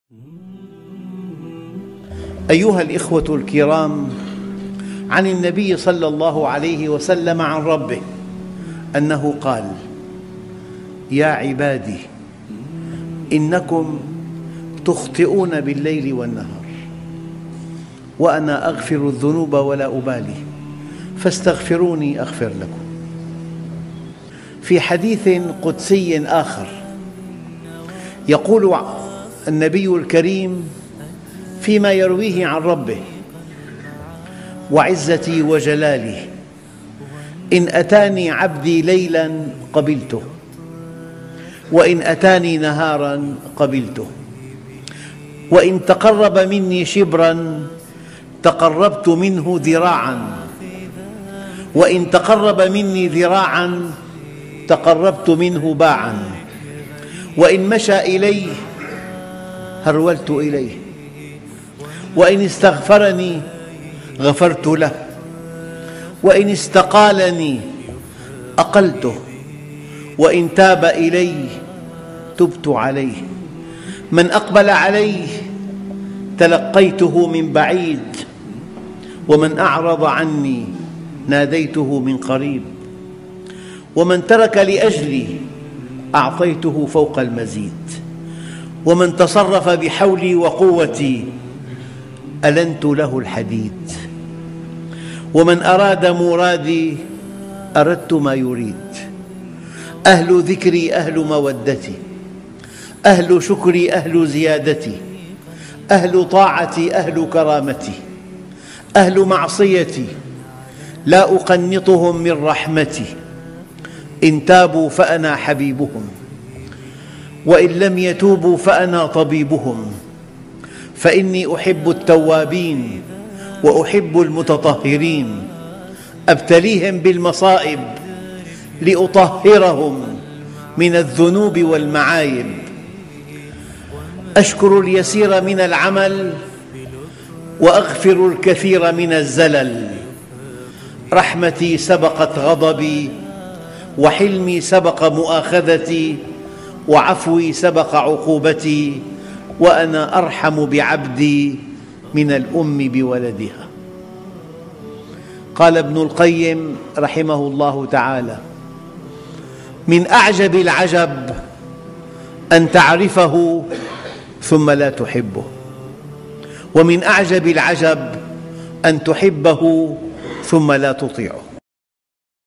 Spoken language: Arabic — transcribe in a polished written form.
أيها الإخوة الكرام، عن النبي صلى الله عليه وسلم عن ربه أنه قال: يا عبادي إنكم تخطئون بالليل والنهار وأنا أغفر الذنوب ولا أبالي فاستغفروني أغفر لكم. في حديث قدسي آخر يقول النبي الكريم فيما يرويه عن ربه: وعزتي وجلالي إن أتاني عبدي ليلا قبلته وإن أتاني نهارا قبلته وإن تقرب مني شبرا تقربت منه ذراعا وإن تقرب مني ذراعا تقربت منه باعا وإن مشى إلي هرولت إليه وإن استغفرني غفرت له وإن استقالني أقلته وإن تاب إلي تبت عليه من أقبل عليه تلقيته من بعيد ومن أعرض عني ناديته من قريب ومن ترك لأجلي أعطيته فوق المزيد ومن تصرف بحولي وقوتي ألنت له الحديد ومن أراد مرادي أردت ما يريد. أهل ذكري أهل مودتي أهل شكري أهل زيادتي أهل طاعتي أهل كرامتي أهل معصيتي لا أقنطهم من رحمتي إن تابوا فأنا حبيبهم وإن لم يتوبوا فأنا طبيبهم فإني أحب التوابين وأحب المتطهرين أبتليهم بالمصائب لأطهرهم من الذنوب والمعايب أشكر اليسير من العمل وأغفر الكثير من الزلل رحمتي سبقت غضبي وحلمي سبق مؤاخذتي وعفوي سبق عقوبتي وأنا أرحم بعبدي من الأم بولدها. قال ابن القيم رحمه الله تعالى: من أعجب العجب أن تعرفه ثم لا تحبه ومن أعجب العجب أن تحبه ثم لا تطيعه.